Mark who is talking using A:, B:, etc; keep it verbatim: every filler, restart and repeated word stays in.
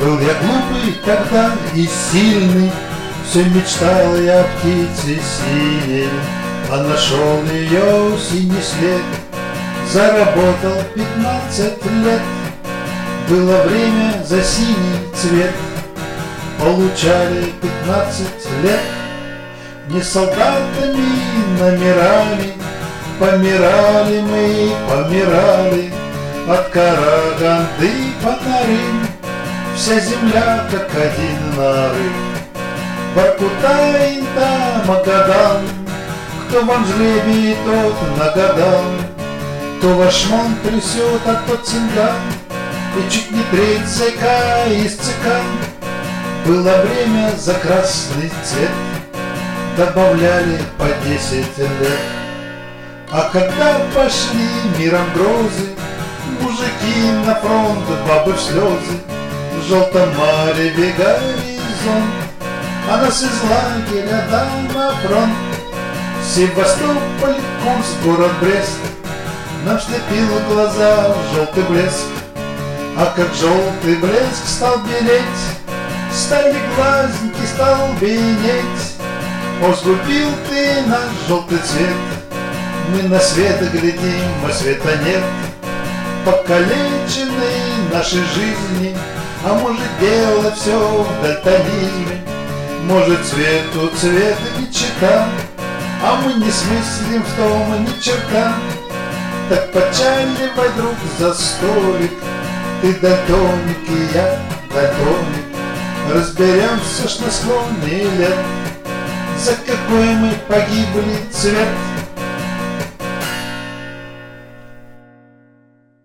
A: Был я глупый тогда и сильный, все мечтал я о птице синей, а нашел ее синий след. Заработал пятнадцать лет, было время за синий цвет. Получали пятнадцать лет, не солдатами номерами, помирали мы, помирали от Караганды фонари. Вся земля как один нарыв, Воркута-Инта, Магадан. Кто вам жребий, тот нагадал, кто ваш мон трясет, а кто цинган, и чуть не треть зэка из ЦК. Было время за красный цвет, добавляли по десять лет. А когда пошли миром грозы, мужики на фронт, бабы в слезы, в желтом мареве горизонт, а нас из лагеря на фронт. Севастополь, Курск, город Брест, нам слепил глаза желтый блеск. А как желтый блеск стал белеть, стали глазники, стал бенеть. О, сгубил ты наш желтый цвет, мы на свет глядим, а света нет. Покалечены наши жизни, а может дело все в дальтонизме. Может цвету цвет не чита, а мы не смыслим в том ни черта. Так почаливай, друг, за столик, ты дальтоник и я дальтоник. Разберемся ж на склоне лет, за какой мы погибли цвет.